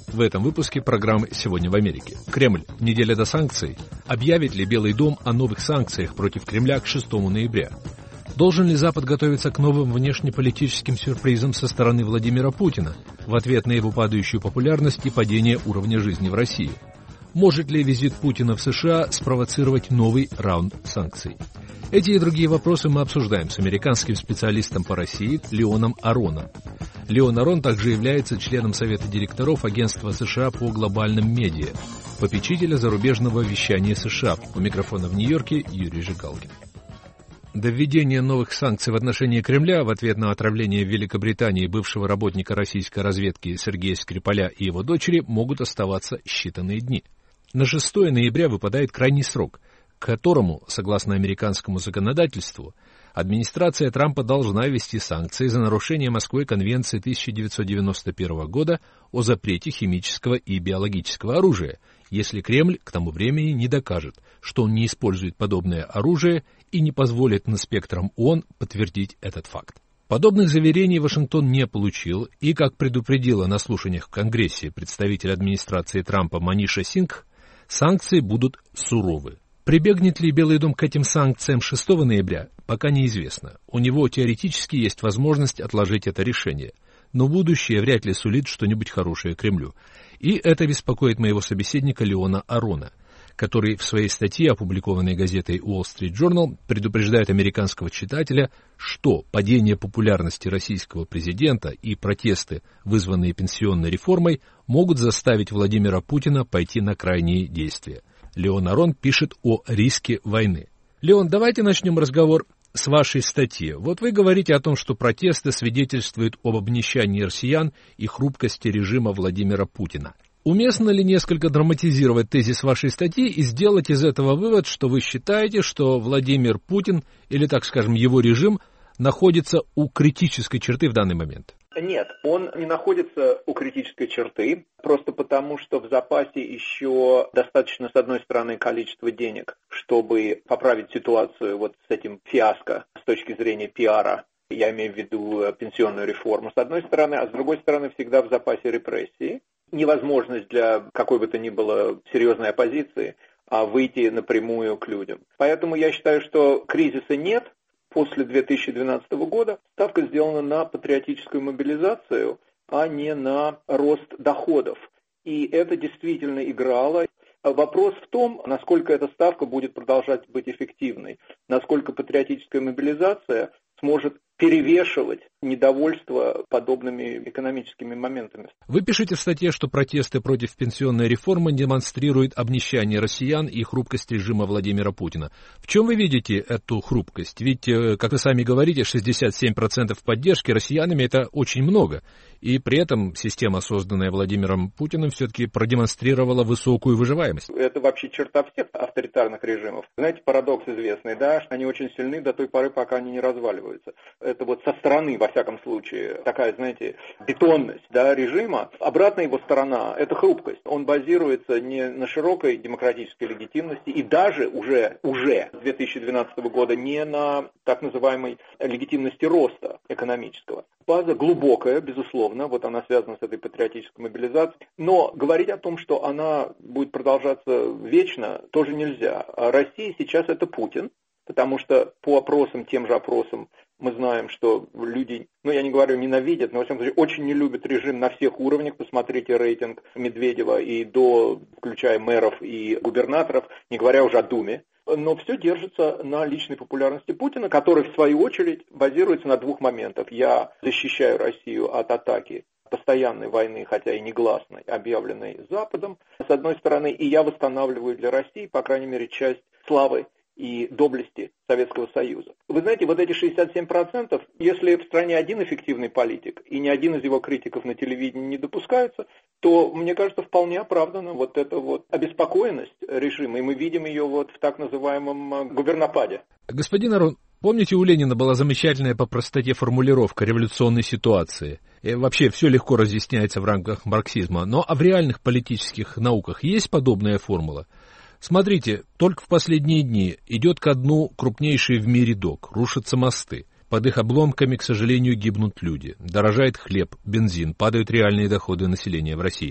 В этом выпуске программы «Сегодня в Америке». Кремль. Неделя до санкций. Объявит ли Белый дом о новых санкциях против Кремля к 6 ноября? Должен ли Запад готовиться к новым внешнеполитическим сюрпризам со стороны Владимира Путина в ответ на его падающую популярность и падение уровня жизни в России? Может ли визит Путина в США спровоцировать новый раунд санкций? Эти и другие вопросы мы обсуждаем с американским специалистом по России Леоном Ароном. Леон Арон также является членом Совета директоров Агентства США по глобальным медиа, попечителя зарубежного вещания США. У микрофона в Нью-Йорке Юрий Жигалкин. До введения новых санкций в отношении Кремля в ответ на отравление в Великобритании бывшего работника российской разведки Сергея Скрипаля и его дочери могут оставаться считанные дни. На 6 ноября выпадает крайний срок, к которому, согласно американскому законодательству, администрация Трампа должна ввести санкции за нарушение Москвой Конвенции 1991 года о запрете химического и биологического оружия, если Кремль к тому времени не докажет, что он не использует подобное оружие и не позволит инспекторам ООН подтвердить этот факт. Подобных заверений Вашингтон не получил, и, как предупредила на слушаниях в Конгрессе представитель администрации Трампа Маниша Сингх, санкции будут суровы. Прибегнет ли Белый дом к этим санкциям 6 ноября, пока неизвестно. У него теоретически есть возможность отложить это решение, но будущее вряд ли сулит что-нибудь хорошее Кремлю. И это беспокоит моего собеседника Леона Арона, который в своей статье, опубликованной газетой Wall Street Journal, предупреждает американского читателя, что падение популярности российского президента и протесты, вызванные пенсионной реформой, могут заставить Владимира Путина пойти на крайние действия. Леон Арон пишет о риске войны. Леон, давайте начнем разговор с вашей статьи. Вот вы говорите о том, что протесты свидетельствуют об обнищании россиян и хрупкости режима Владимира Путина. Уместно ли несколько драматизировать тезис вашей статьи и сделать из этого вывод, что вы считаете, что Владимир Путин, или, так скажем, его режим, находится у критической черты в данный момент? Нет, он не находится у критической черты, просто потому, что в запасе еще достаточно, с одной стороны, количества денег, чтобы поправить ситуацию вот с этим фиаско с точки зрения пиара. Я имею в виду пенсионную реформу, с одной стороны, а с другой стороны, всегда в запасе репрессии. Невозможность для какой бы то ни было серьезной оппозиции выйти напрямую к людям. Поэтому я считаю, что кризиса нет. После 2012 года ставка сделана на патриотическую мобилизацию, а не на рост доходов. И это действительно играло. Вопрос в том, насколько эта ставка будет продолжать быть эффективной, насколько патриотическая мобилизация сможет перевешивать недовольство подобными экономическими моментами. Вы пишете в статье, что протесты против пенсионной реформы демонстрируют обнищание россиян и хрупкость режима Владимира Путина. В чем вы видите эту хрупкость? Ведь, как вы сами говорите, 67% поддержки россиянами – это очень много. И при этом система, созданная Владимиром Путиным, все-таки продемонстрировала высокую выживаемость. Это вообще черта всех авторитарных режимов. Знаете, парадокс известный, да, что они очень сильны до той поры, пока они не разваливаются. Это вот со стороны, во всяком случае, такая, знаете, бетонность, да, режима. Обратная его сторона – это хрупкость. Он базируется не на широкой демократической легитимности и даже уже с 2012 года не на так называемой легитимности роста экономического. База глубокая, безусловно, вот она связана с этой патриотической мобилизацией, но говорить о том, что она будет продолжаться вечно, тоже нельзя. А Россия сейчас это Путин, потому что по опросам, тем же опросам, мы знаем, что люди, я не говорю ненавидят, но, во всяком случае, очень не любят режим на всех уровнях. Посмотрите рейтинг Медведева и включая мэров и губернаторов, не говоря уже о Думе. Но все держится на личной популярности Путина, который, в свою очередь, базируется на двух моментах. Я защищаю Россию от атаки постоянной войны, хотя и негласной, объявленной Западом, с одной стороны, и я восстанавливаю для России, по крайней мере, часть славы и доблести Советского Союза. Вы знаете, вот эти 67%, если в стране один эффективный политик, и ни один из его критиков на телевидении не допускаются, то, мне кажется, вполне оправдана вот эта вот обеспокоенность режима, и мы видим ее вот в так называемом губернападе. Господин Арон, помните, у Ленина была замечательная по простоте формулировка революционной ситуации. И вообще все легко разъясняется в рамках марксизма, но в реальных политических науках есть подобная формула? Смотрите, только в последние дни идет ко дну крупнейший в мире док, рушатся мосты. Под их обломками, к сожалению, гибнут люди. Дорожает хлеб, бензин, падают реальные доходы населения в России.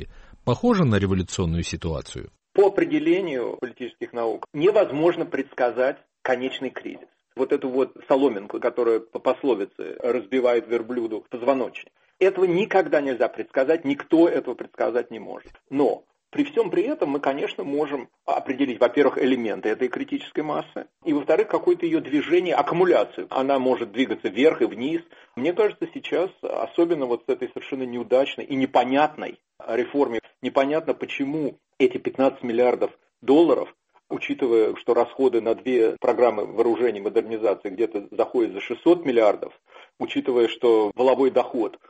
похожа на революционную ситуацию? По определению политических наук невозможно предсказать конечный кризис. Вот эту вот соломинку, которая по пословице разбивает верблюду позвоночник. Этого никогда нельзя предсказать, никто этого предсказать не может. Но при всем при этом мы, конечно, можем определить, во-первых, элементы этой критической массы, и, во-вторых, какое-то ее движение, аккумуляцию. Она может двигаться вверх и вниз. Мне кажется, сейчас, особенно вот с этой совершенно неудачной и непонятной реформе, непонятно, почему эти 15 миллиардов долларов, учитывая, что расходы на 2 программы вооружений и модернизации где-то заходят за 600 миллиардов, учитывая, что валовой доход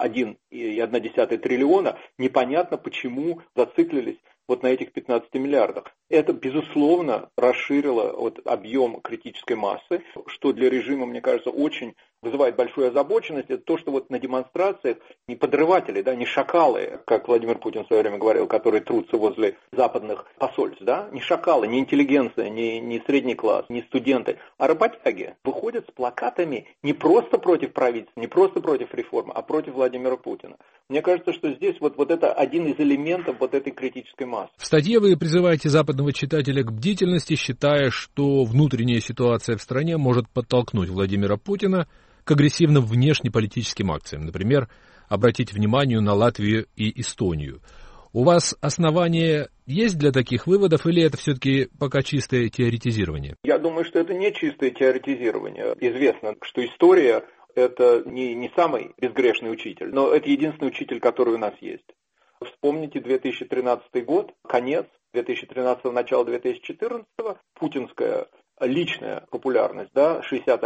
1,1 триллиона, непонятно, почему зациклились вот на этих 15 миллиардах. Это, безусловно, расширило вот объем критической массы, что для режима, мне кажется, очень вызывает большую озабоченность. Это то, что вот на демонстрациях не подрыватели, да, не шакалы, как Владимир Путин в свое время говорил, которые трутся возле западных посольств, да, не шакалы, не интеллигенция, не средний класс, не студенты, а работяги выходят с плакатами не просто против правительства, не просто против реформы, а против Владимира Путина. Мне кажется, что здесь вот это один из элементов вот этой критической массы. В статье вы призываете западного читателя к бдительности, считая, что внутренняя ситуация в стране может подтолкнуть Владимира Путина к агрессивным внешнеполитическим акциям. Например, обратить внимание на Латвию и Эстонию. У вас основания есть для таких выводов, или это все-таки пока чистое теоретизирование? Я думаю, что это не чистое теоретизирование. Известно, что история – это не самый безгрешный учитель, но это единственный учитель, который у нас есть. Вспомните 2013 год, конец 2013-го, начало 2014-го, путинская личная популярность, да,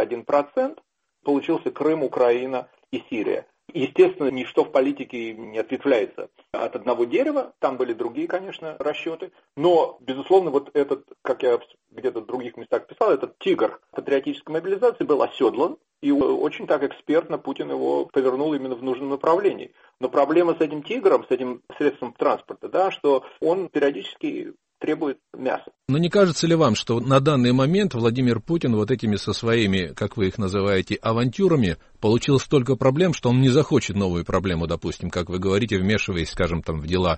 61%, получился Крым, Украина и Сирия. Естественно, ничто в политике не ответвляется от одного дерева, там были другие, конечно, расчеты, но, безусловно, вот этот, как я где-то в других местах писал, этот тигр патриотической мобилизации был оседлан, и очень так экспертно Путин его повернул именно в нужном направлении. Но проблема с этим тигром, с этим средством транспорта, да, что он периодически требует мяса. Но не кажется ли вам, что на данный момент Владимир Путин вот этими со своими, как вы их называете, авантюрами получил столько проблем, что он не захочет новую проблему, допустим, как вы говорите, вмешиваясь, скажем, там в дела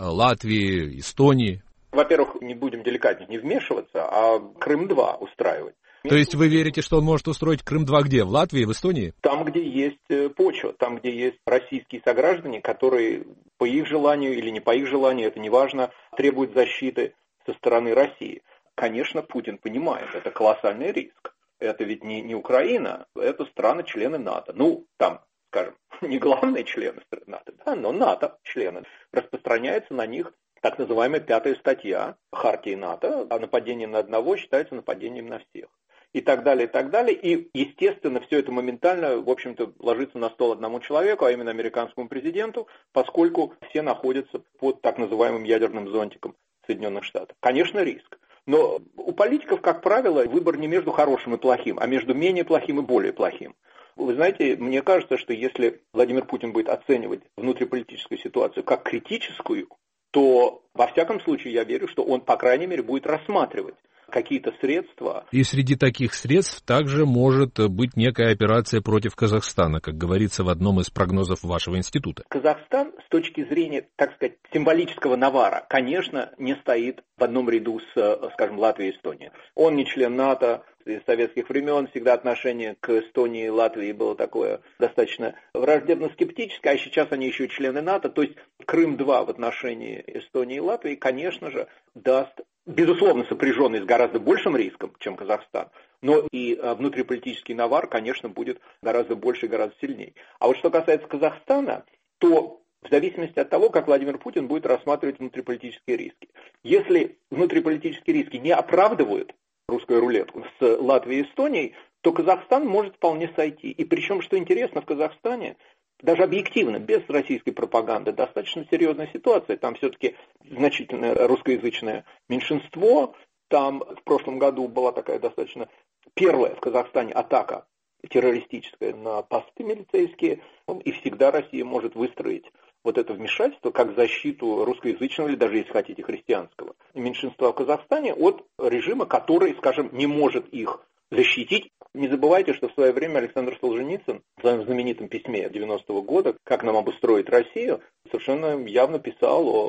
Латвии, Эстонии? Во-первых, не будем деликатнее, не вмешиваться, а Крым-2 устраивать. То есть вы верите, что он может устроить Крым-2 где? В Латвии, в Эстонии? Там, где есть почва, там, где есть российские сограждане, которые по их желанию или не по их желанию, это не важно, требуют защиты со стороны России. Конечно, Путин понимает, это колоссальный риск. Это ведь не Украина, это страны-члены НАТО. Ну, там, скажем, не главные члены НАТО, да, но НАТО, члены. Распространяется на них так называемая 5-я статья Хартии НАТО, а нападение на одного считается нападением на всех. И так далее, и так далее. И, естественно, все это моментально, в общем-то, ложится на стол одному человеку, а именно американскому президенту, поскольку все находятся под так называемым ядерным зонтиком Соединенных Штатов. Конечно, риск. Но у политиков, как правило, выбор не между хорошим и плохим, а между менее плохим и более плохим. Вы знаете, мне кажется, что если Владимир Путин будет оценивать внутриполитическую ситуацию как критическую, то, во всяком случае, я верю, что он, по крайней мере, будет рассматривать какие-то средства. И среди таких средств также может быть некая операция против Казахстана, как говорится в одном из прогнозов вашего института. Казахстан с точки зрения, так сказать, символического навара, конечно, не стоит в одном ряду с, скажем, Латвией и Эстонией. Он не член НАТО. Из советских времен всегда отношение к Эстонии и Латвии было такое достаточно враждебно-скептическое, а сейчас они еще и члены НАТО. То есть Крым-2 в отношении Эстонии и Латвии, конечно же, даст, безусловно, сопряженный с гораздо большим риском, чем Казахстан, но и внутриполитический навар, конечно, будет гораздо больше и гораздо сильнее. А вот что касается Казахстана, то в зависимости от того, как Владимир Путин будет рассматривать внутриполитические риски. Если внутриполитические риски не оправдывают русскую рулетку с Латвией и Эстонией, то Казахстан может вполне сойти. И причем, что интересно, в Казахстане, даже объективно, без российской пропаганды, достаточно серьезная ситуация. Там все-таки значительное русскоязычное меньшинство. Там в прошлом году была такая достаточно первая в Казахстане атака террористическая на посты милицейские. И всегда Россия может выстроить вот это вмешательство как защиту русскоязычного или даже, если хотите, христианского меньшинства в Казахстане от режима, который, скажем, не может их защитить. Не забывайте, что в свое время Александр Солженицын в своем знаменитом письме 90-го года «Как нам обустроить Россию» совершенно явно писал о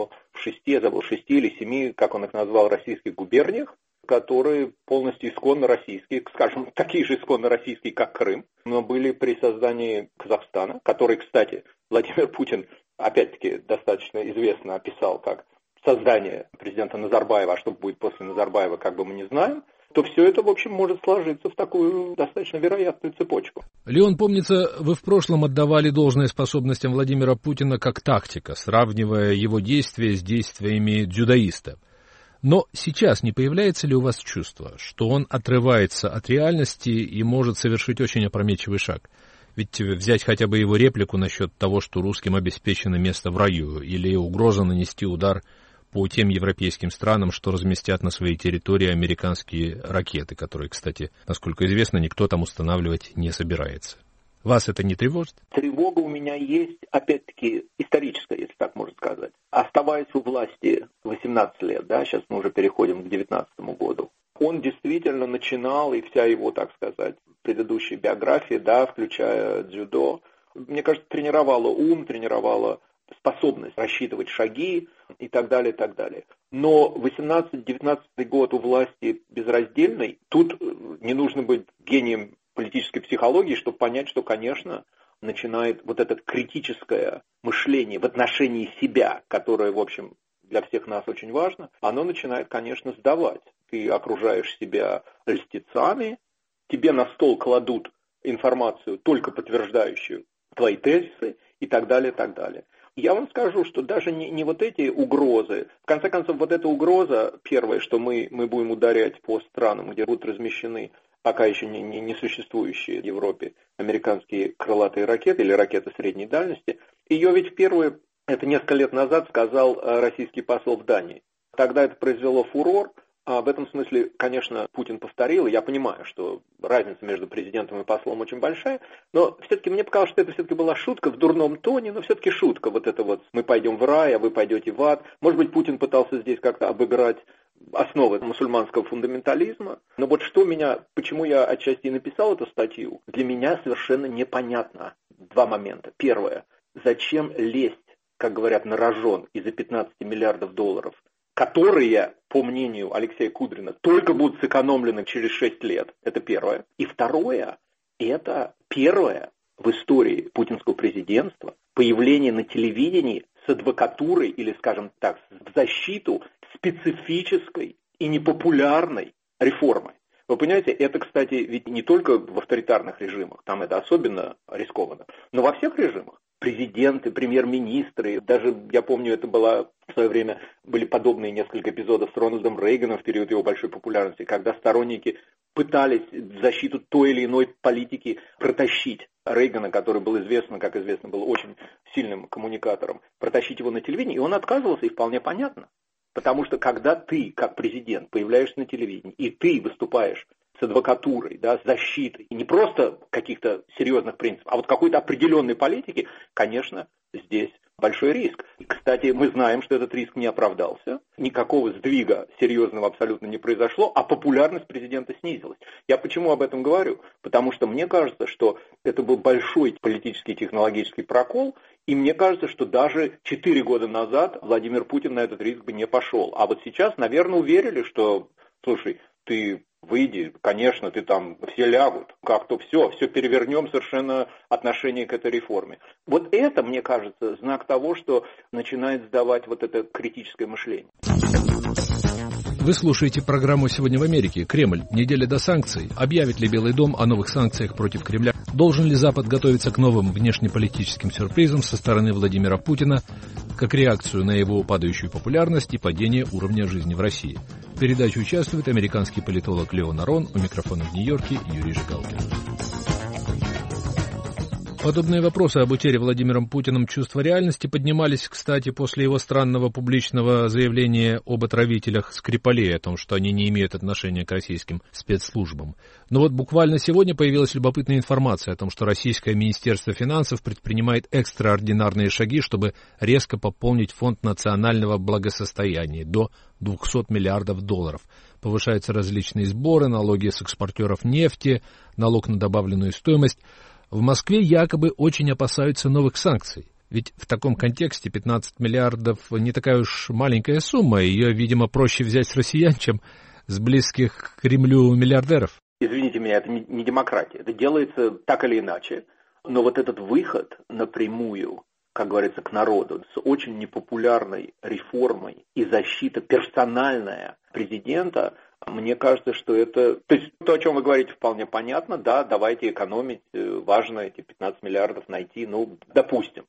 6 или 7, как он их назвал, российских губерниях, которые полностью исконно российские, скажем, такие же исконно российские, как Крым, но были при создании Казахстана, который, кстати, Владимир Путин, опять-таки, достаточно известно описал как создание президента Назарбаева, а что будет после Назарбаева, как бы мы не знаем, то все это, в общем, может сложиться в такую достаточно вероятную цепочку. Леон, помнится, вы в прошлом отдавали должное способностям Владимира Путина как тактика, сравнивая его действия с действиями дзюдоиста. Но сейчас не появляется ли у вас чувство, что он отрывается от реальности и может совершить очень опрометчивый шаг? Ведь взять хотя бы его реплику насчет того, что русским обеспечено место в раю, или угроза нанести удар по тем европейским странам, что разместят на своей территории американские ракеты, которые, кстати, насколько известно, никто там устанавливать не собирается. Вас это не тревожит? Тревога у меня есть, опять-таки, историческая, если так можно сказать. Оставаясь у власти 18 лет, да, сейчас мы уже переходим к 19 году, он действительно начинал, и вся его, так сказать, предыдущая биография, да, включая дзюдо, мне кажется, тренировала ум, тренировала способность рассчитывать шаги и так далее, и так далее. Но 18-19 год у власти безраздельной, тут не нужно быть гением политической психологии, чтобы понять, что, конечно, начинает вот это критическое мышление в отношении себя, которое, в общем, для всех нас очень важно, оно начинает, конечно, сдавать. Ты окружаешь себя льстецами, тебе на стол кладут информацию, только подтверждающую твои тезисы и так далее, и так далее. Я вам скажу, что даже не вот эти угрозы, в конце концов, вот эта угроза, первое, что мы будем ударять по странам, где будут размещены пока еще не существующие в Европе американские крылатые ракеты или ракеты средней дальности, ее ведь впервые, это несколько лет назад, сказал российский посол в Дании. Тогда это произвело фурор. А в этом смысле, конечно, Путин повторил, и я понимаю, что разница между президентом и послом очень большая, но все-таки мне показалось, что это все-таки была шутка в дурном тоне, но все-таки шутка. Вот это вот «мы пойдем в рай, а вы пойдете в ад». Может быть, Путин пытался здесь как-то обыграть основы мусульманского фундаментализма. Но вот что почему я отчасти и написал эту статью, для меня совершенно непонятно два момента. Первое, зачем лезть, как говорят, на рожон из-за 15 миллиардов долларов, которые, по мнению Алексея Кудрина, только будут сэкономлены через 6 лет. Это первое. И второе, это первое в истории путинского президентства появление на телевидении с адвокатурой или, скажем так, в защиту специфической и непопулярной реформы. Вы понимаете, это, кстати, ведь не только в авторитарных режимах, там это особенно рискованно, но во всех режимах. Президенты, премьер-министры, даже, я помню, это было в свое время, были подобные несколько эпизодов с Рональдом Рейганом в период его большой популярности, когда сторонники пытались в защиту той или иной политики протащить Рейгана, который был известен, как известно, был очень сильным коммуникатором, протащить его на телевидении, и он отказывался, и вполне понятно. Потому что когда ты, как президент, появляешься на телевидении, и ты выступаешь с адвокатурой, да, с защитой, и не просто каких-то серьезных принципов, а вот какой-то определенной политики, конечно, здесь большой риск. И, кстати, мы знаем, что этот риск не оправдался, никакого сдвига серьезного абсолютно не произошло, а популярность президента снизилась. Я почему об этом говорю? Потому что мне кажется, что это был большой политический технологический прокол, и мне кажется, что даже 4 года назад Владимир Путин на этот риск бы не пошел. А вот сейчас, наверное, уверили, что, слушай, ты выйди, конечно, ты там, все лягут, как-то все перевернем совершенно отношение к этой реформе. Вот это, мне кажется, знак того, что начинает сдавать вот это критическое мышление. Вы слушаете программу «Сегодня в Америке». Кремль. Неделя до санкций. Объявит ли Белый дом о новых санкциях против Кремля? Должен ли Запад готовиться к новым внешнеполитическим сюрпризам со стороны Владимира Путина, как реакцию на его падающую популярность и падение уровня жизни в России? В передаче участвует американский политолог Леон Арон, у микрофона в Нью-Йорке Юрий Жигалкин. Подобные вопросы об утере Владимиром Путиным чувства реальности поднимались, кстати, после его странного публичного заявления об отравителях Скрипалей, о том, что они не имеют отношения к российским спецслужбам. Но вот буквально сегодня появилась любопытная информация о том, что российское Министерство финансов предпринимает экстраординарные шаги, чтобы резко пополнить фонд национального благосостояния до 200 миллиардов долларов. Повышаются различные сборы, налоги с экспортеров нефти, налог на добавленную стоимость. В Москве якобы очень опасаются новых санкций. Ведь в таком контексте 15 миллиардов не такая уж маленькая сумма. Ее, видимо, проще взять с россиян, чем с близких к Кремлю миллиардеров. Извините меня, это не демократия. Это делается так или иначе. Но вот этот выход напрямую, как говорится, к народу, с очень непопулярной реформой и защита персональная президента, мне кажется, что это... То есть то, о чем вы говорите, вполне понятно. Да, давайте экономить, важно эти 15 миллиардов найти. Ну, допустим.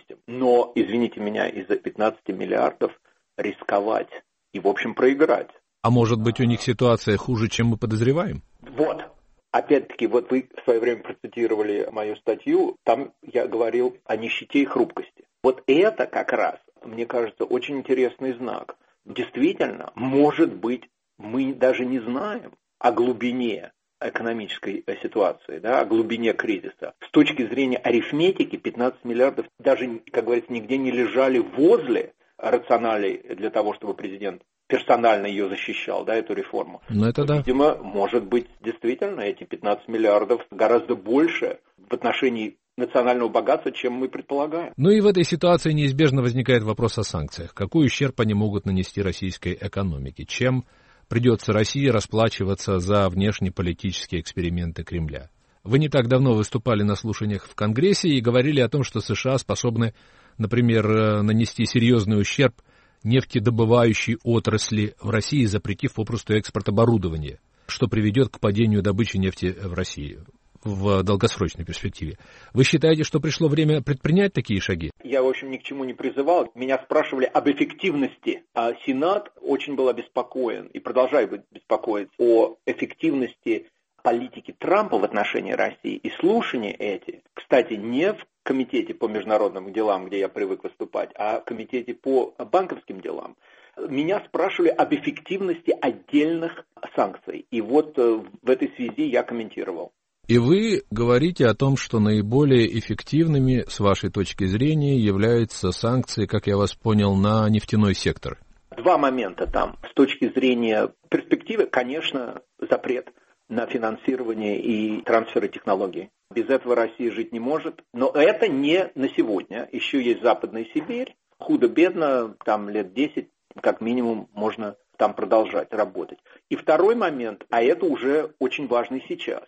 Но, извините меня, из-за 15 миллиардов рисковать и, в общем, проиграть. А может быть, у них ситуация хуже, чем мы подозреваем? Вот. Опять-таки, вот вы в свое время процитировали мою статью, там я говорил о нищете и хрупкости. Вот это как раз, мне кажется, очень интересный знак. Действительно, может быть, мы даже не знаем о глубине экономической ситуации, да, о глубине кризиса. С точки зрения арифметики, 15 миллиардов даже, как говорится, нигде не лежали возле рационалей для того, чтобы президент персонально ее защищал, да, эту реформу. Это да. Видимо, может быть, действительно, эти 15 миллиардов гораздо больше в отношении национального богатства, чем мы предполагаем. Ну и в этой ситуации неизбежно возникает вопрос о санкциях. Какой ущерб они могут нанести российской экономике? Чем придется России расплачиваться за внешнеполитические эксперименты Кремля? Вы не так давно выступали на слушаниях в Конгрессе и говорили о том, что США способны, например, нанести серьезный ущерб нефтедобывающей отрасли в России, запретив попросту экспорт оборудования, что приведет к падению добычи нефти в России в долгосрочной перспективе. Вы считаете, что пришло время предпринять такие шаги? Я, в общем, ни к чему не призывал. Меня спрашивали об эффективности. А Сенат очень был обеспокоен и продолжает быть беспокоить о эффективности политики Трампа в отношении России. И слушания эти, кстати, не в комитете по международным делам, где я привык выступать, а в комитете по банковским делам, меня спрашивали об эффективности отдельных санкций. И вот в этой связи я комментировал. И вы говорите о том, что наиболее эффективными, с вашей точки зрения, являются санкции, как я вас понял, на нефтяной сектор. Два момента там. С точки зрения перспективы, конечно, запрет на финансирование и трансферы технологий. Без этого Россия жить не может. Но это не на сегодня. Еще есть Западная Сибирь. Худо-бедно, там лет 10, как минимум, можно там продолжать работать. И второй момент, а это уже очень важный сейчас.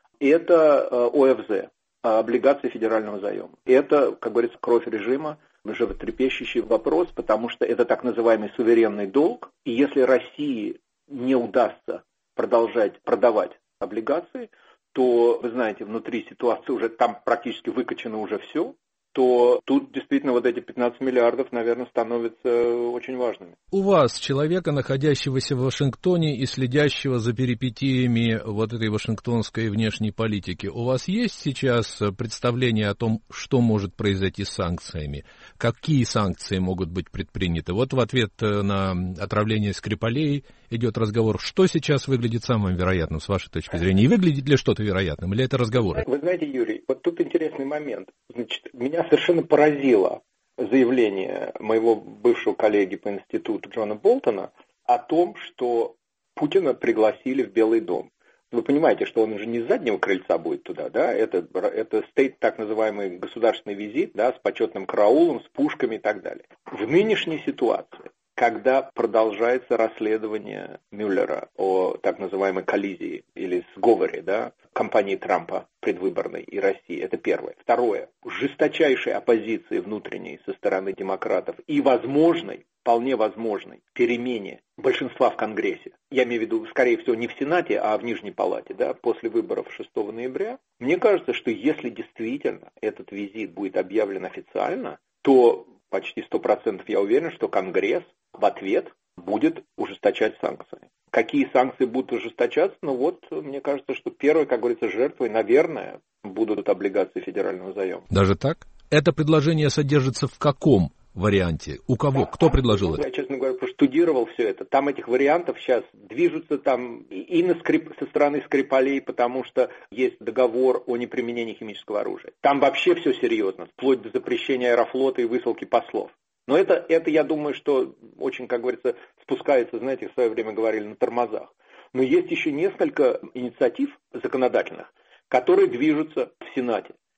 Это ОФЗ, облигации федерального заема. Это, как говорится, кровь режима, животрепещущий вопрос, потому что это так называемый суверенный долг. И если России не удастся продолжать продавать облигации, то, вы знаете, внутри ситуации уже там практически выкачано уже все, то тут действительно вот эти 15 миллиардов, наверное, становятся очень важными. У вас, человека, находящегося в Вашингтоне и следящего за перипетиями вот этой вашингтонской внешней политики, у вас есть сейчас представление о том, что может произойти с санкциями? Какие санкции могут быть предприняты? Вот в ответ на отравление Скрипалей идет разговор. Что сейчас выглядит самым вероятным, с вашей точки зрения? И выглядит ли что-то вероятным? Или это разговоры? Вы знаете, Юрий, вот тут интересный момент. Значит, меня совершенно поразило заявление моего бывшего коллеги по институту Джона Болтона о том, что Путина пригласили в Белый дом. Вы понимаете, что он уже не с заднего крыльца будет туда, да? Это стейт, так называемый государственный визит, да, с почетным караулом, с пушками и так далее. В нынешней ситуации, когда продолжается расследование Мюллера о так называемой коллизии или сговоре, да, кампании Трампа предвыборной и России, это первое. Второе, жесточайшей оппозиции внутренней со стороны демократов и возможной, вполне возможной перемене большинства в Конгрессе, я имею в виду, скорее всего, не в Сенате, а в Нижней Палате, да, после выборов 6 ноября, мне кажется, что если действительно этот визит будет объявлен официально, то почти 100% я уверен, что Конгресс в ответ будет ужесточать санкции. Какие санкции будут ужесточаться? Ну вот, мне кажется, что первой, как говорится, жертвой, наверное, будут облигации федерального заема. Даже так? Это предложение содержится в каком варианте? У кого? Кто предложил это? Я, честно говоря, проштудировал все это. Там этих вариантов сейчас движутся там и со стороны Скрипалей, потому что есть договор о неприменении химического оружия. Там вообще все серьезно, вплоть до запрещения Аэрофлота и высылки послов. Но это, я думаю, что очень, как говорится, спускается, знаете, в свое время говорили, на тормозах. Но есть еще несколько инициатив законодательных, которые движутся в Сенате.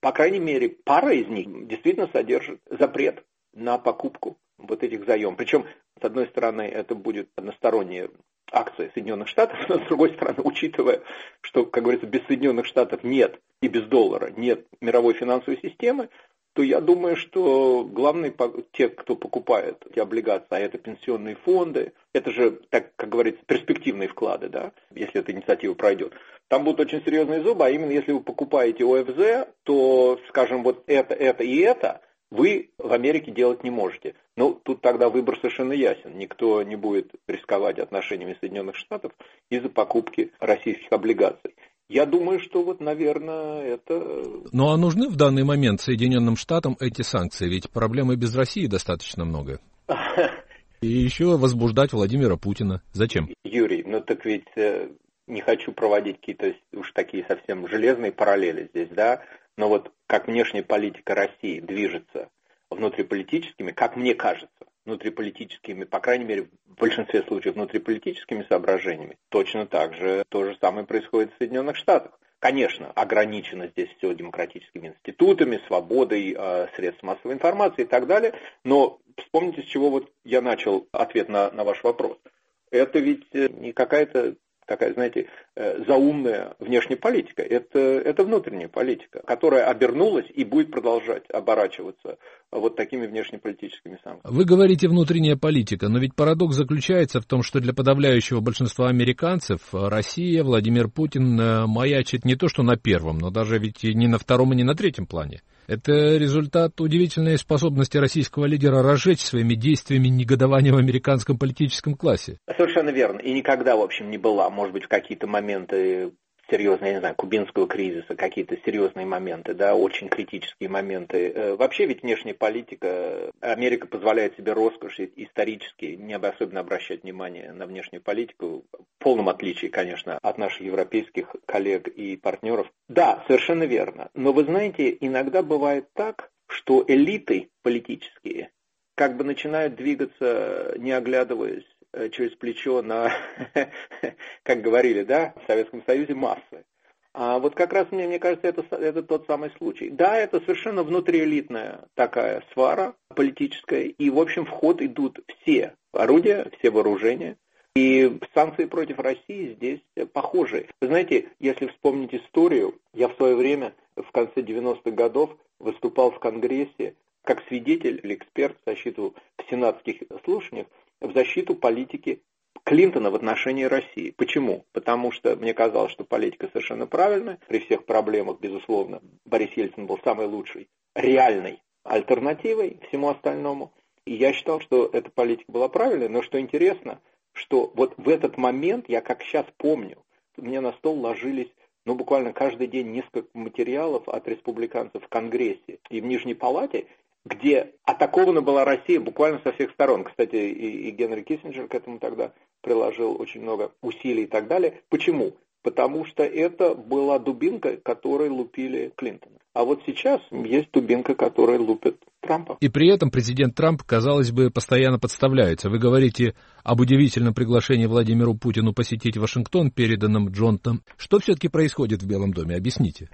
по крайней мере, пара из них действительно содержит запрет на покупку вот этих заемов. Причем, с одной стороны, это будет односторонние акции Соединенных Штатов, но с другой стороны, учитывая, что, как говорится, без Соединенных Штатов нет и без доллара нет мировой финансовой системы, то я думаю, что главные те, кто покупает эти облигации, а это пенсионные фонды, это же, так как говорится, перспективные вклады, да, если эта инициатива пройдет. Там будут очень серьезные зубы, а именно если вы покупаете ОФЗ, то, скажем, вот это и это вы в Америке делать не можете. Ну, тут тогда выбор совершенно ясен. Никто не будет рисковать отношениями Соединенных Штатов из-за покупки российских облигаций. Я думаю, что вот, наверное, это... Ну, а нужны в данный момент Соединенным Штатам эти санкции? Ведь проблемы без России достаточно много. И еще возбуждать Владимира Путина. Зачем? Юрий, ну так ведь не хочу проводить какие-то уж такие совсем железные параллели здесь, да, но вот как внешняя политика России движется внутриполитическими, как мне кажется, внутриполитическими, по крайней мере, в большинстве случаев внутриполитическими соображениями, точно так же то же самое происходит в Соединенных Штатах. Конечно, ограничено здесь все демократическими институтами, свободой средств массовой информации и так далее, но вспомните, с чего вот я начал ответ на ваш вопрос. Это ведь не какая-то такая, знаете, заумная внешняя политика. Это внутренняя политика, которая обернулась и будет продолжать оборачиваться вот такими внешнеполитическими санкциями. Вы говорите внутренняя политика, но ведь парадокс заключается в том, что для подавляющего большинства американцев Россия, Владимир Путин маячит не то что на первом, но даже ведь и не на втором и не на третьем плане. Это результат удивительной способности российского лидера разжечь своими действиями негодование в американском политическом классе. Совершенно верно. И никогда, в общем, не была. Может быть, в какие-то моменты серьезные, я не знаю, кубинского кризиса, какие-то серьезные моменты, да, очень критические моменты. Вообще ведь внешняя политика, Америка позволяет себе роскошь исторически не особенно обращать внимание на внешнюю политику, в полном отличие, конечно, от наших европейских коллег и партнеров. Да, совершенно верно. Но вы знаете, иногда бывает так, что элиты политические как бы начинают двигаться, не оглядываясь через плечо на, как говорили, да, в Советском Союзе, массы. А вот как раз мне кажется, это тот самый случай. Да, это совершенно внутриэлитная такая свара политическая, и, в общем, в ход идут все орудия, все вооружения, и санкции против России здесь похожи. Вы знаете, если вспомнить историю, я в свое время, в конце 90-х годов, выступал в Конгрессе как свидетель или эксперт в защиту в сенатских слушаниях, в защиту политики Клинтона в отношении России. Почему? Потому что мне казалось, что политика совершенно правильная. При всех проблемах, безусловно, Борис Ельцин был самой лучшей реальной альтернативой всему остальному. И я считал, что эта политика была правильной. Но что интересно, что вот в этот момент, я как сейчас помню, мне на стол ложились буквально каждый день несколько материалов от республиканцев в Конгрессе и в Нижней Палате, где атакована была Россия буквально со всех сторон. Кстати, и Генри Киссинджер к этому тогда приложил очень много усилий и так далее. Почему? Потому что это была дубинка, которой лупили Клинтона. А вот сейчас есть дубинка, которой лупит Трампа. И при этом президент Трамп, казалось бы, постоянно подставляется. Вы говорите об удивительном приглашении Владимиру Путину посетить Вашингтон, переданном Джонсоном. Что все-таки происходит в Белом доме? Объясните.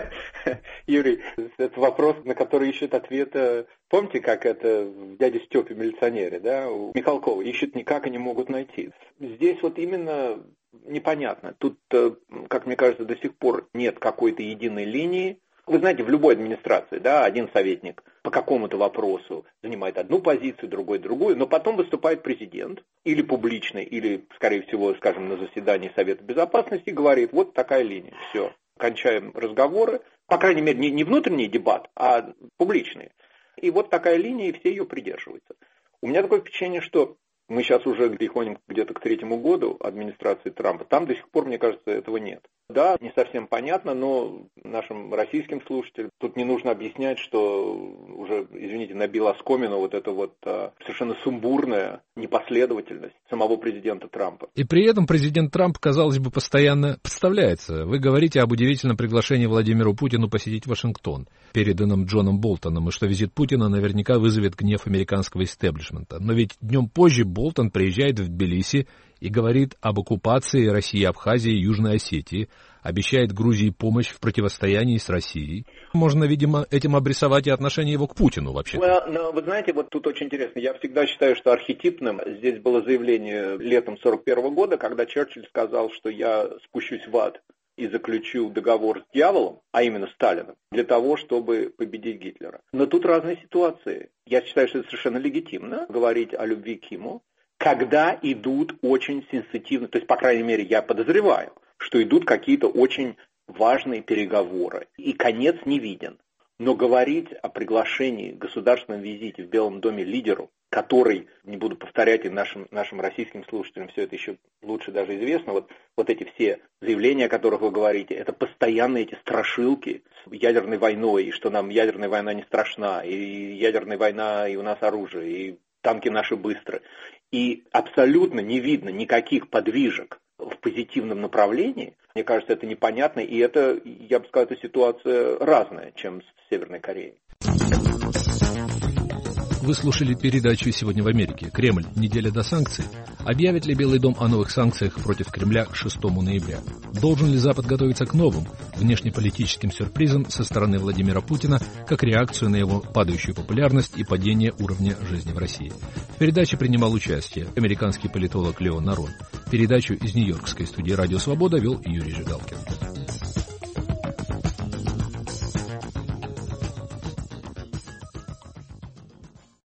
Юрий, это вопрос, на который ищет ответ. Помните, как это в «Дяде Степе милиционере», да? У Михалкова ищут никак и не могут найти. Здесь вот именно непонятно. Тут, как мне кажется, до сих пор нет какой-то единой линии. Вы знаете, в любой администрации, да, один советник по какому-то вопросу занимает одну позицию, другой другую, но потом выступает президент, или публично, или, скорее всего, скажем, на заседании Совета Безопасности, говорит, вот такая линия, все, кончаем разговоры, по крайней мере, не внутренний дебат, а публичные. И вот такая линия, и все ее придерживаются. У меня такое впечатление, что мы сейчас уже переходим где-то к 3-му году администрации Трампа. Там до сих пор, мне кажется, этого нет. Да, не совсем понятно, но нашим российским слушателям тут не нужно объяснять, что уже, извините, набил оскомину вот эта вот совершенно сумбурная непоследовательность самого президента Трампа. И при этом президент Трамп, казалось бы, постоянно подставляется. Вы говорите об удивительном приглашении Владимиру Путину посетить Вашингтон, переданном Джоном Болтоном, и что визит Путина наверняка вызовет гнев американского истеблишмента. Но ведь днем позже Болтон приезжает в Тбилиси и говорит об оккупации России Абхазии и Южной Осетии, обещает Грузии помощь в противостоянии с Россией. Можно, видимо, этим обрисовать и отношение его к Путину вообще. Вы знаете, вот тут очень интересно. Я всегда считаю, что архетипным здесь было заявление летом 1941 года, когда Черчилль сказал, что я спущусь в ад и заключу договор с дьяволом, а именно Сталином, для того, чтобы победить Гитлера. Но тут разные ситуации. Я считаю, что это совершенно легитимно говорить о любви к Киму, когда идут очень сенситивные, то есть, по крайней мере, я подозреваю, что идут какие-то очень важные переговоры, и конец не виден. Но говорить о приглашении, государственном визите в Белом доме лидеру, который, не буду повторять, и нашим российским слушателям все это еще лучше даже известно, вот эти все заявления, о которых вы говорите, это постоянные эти страшилки с ядерной войной, и что нам ядерная война не страшна, и ядерная война, и у нас оружие, и танки наши быстрые. И абсолютно не видно никаких подвижек в позитивном направлении. Мне кажется, это непонятно, и это, я бы сказал, эта ситуация разная, чем с Северной Кореей. Вы слушали передачу «Сегодня в Америке». Кремль. Неделя до санкций. Объявит ли Белый дом о новых санкциях против Кремля к 6 ноября? Должен ли Запад готовиться к новым внешнеполитическим сюрпризам со стороны Владимира Путина как реакцию на его падающую популярность и падение уровня жизни в России? В передаче принимал участие американский политолог Леон Нарон. Передачу из Нью-Йоркской студии «Радио Свобода» вел Юрий Жигалкин.